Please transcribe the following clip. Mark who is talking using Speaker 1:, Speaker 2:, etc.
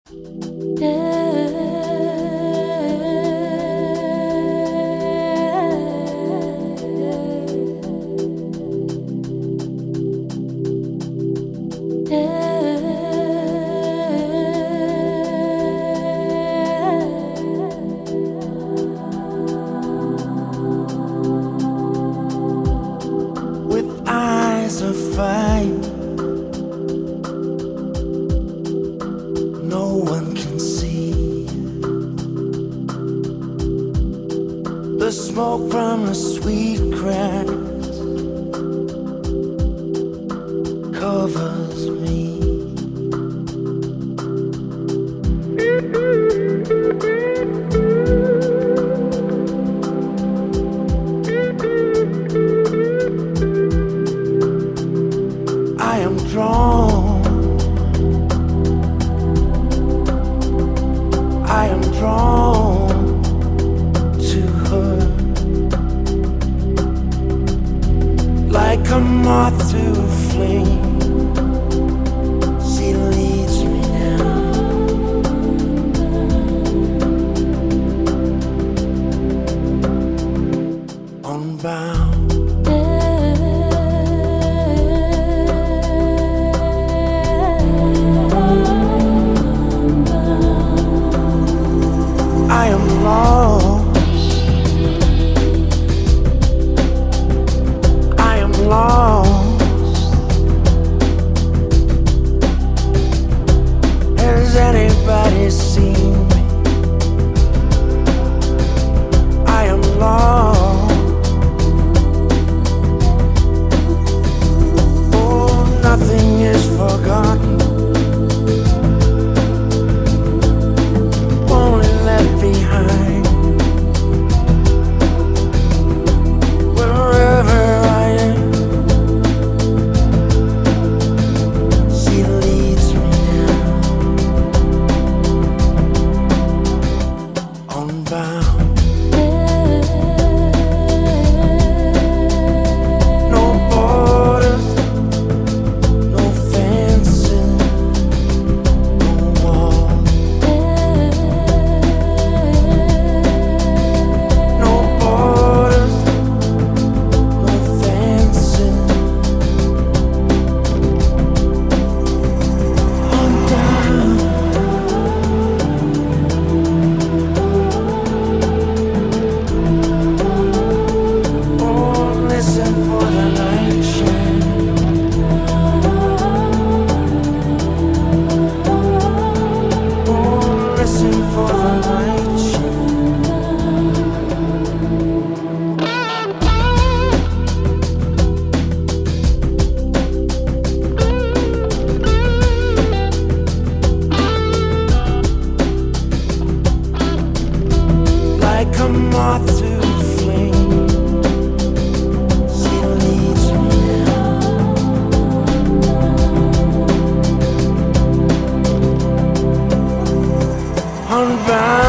Speaker 1: With eyes of fire, no one can see the smoke from a sweet grass covers me. I am drawn, I am drawn to her, like a moth to a flame. She leads me now, unbound. I am lost, I am lost. Has anybody seen me? I am lost. Oh, nothing is forgotten, only left behind. Wherever I am, she leads me now, unbound. No borders, no fences, no walls. No borders, no fences, unbound. Oh, listen for the night shine. Oh, listen for the night shine. Like a moth to a flame, she leads me now, unbound.